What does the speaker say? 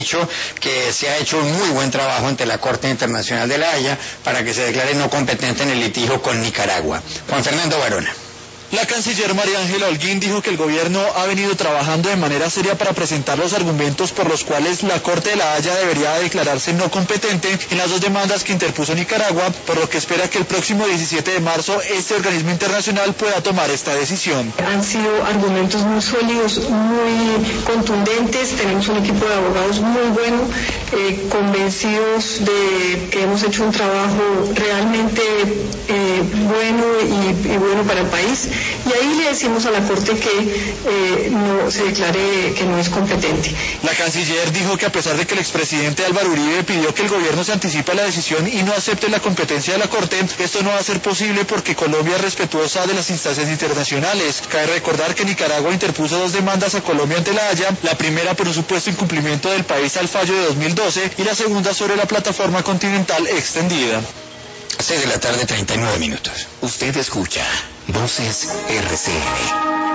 dicho que se ha hecho un muy buen trabajo ante la Corte Internacional de La Haya para que se declare no competente en el litigio con Nicaragua. Juan Fernando Varona. La canciller María Ángela Holguín dijo que el gobierno ha venido trabajando de manera seria para presentar los argumentos por los cuales la Corte de La Haya debería declararse no competente en las dos demandas que interpuso Nicaragua, por lo que espera que el próximo 17 de marzo este organismo internacional pueda tomar esta decisión. Han sido argumentos muy sólidos, muy contundentes, tenemos un equipo de abogados muy bueno, convencidos de que hemos hecho un trabajo realmente bueno y bueno para el país. Y ahí le decimos a la Corte que no se declare que no es competente. La canciller dijo que a pesar de que el expresidente Álvaro Uribe pidió que el gobierno se anticipe a la decisión y no acepte la competencia de la Corte, esto no va a ser posible porque Colombia es respetuosa de las instancias internacionales. Cabe recordar que Nicaragua interpuso dos demandas a Colombia ante La Haya, la primera por un supuesto incumplimiento del país al fallo de 2012 y la segunda sobre la plataforma continental extendida. 6 de la tarde, 39 minutos. Usted escucha Voces RCN.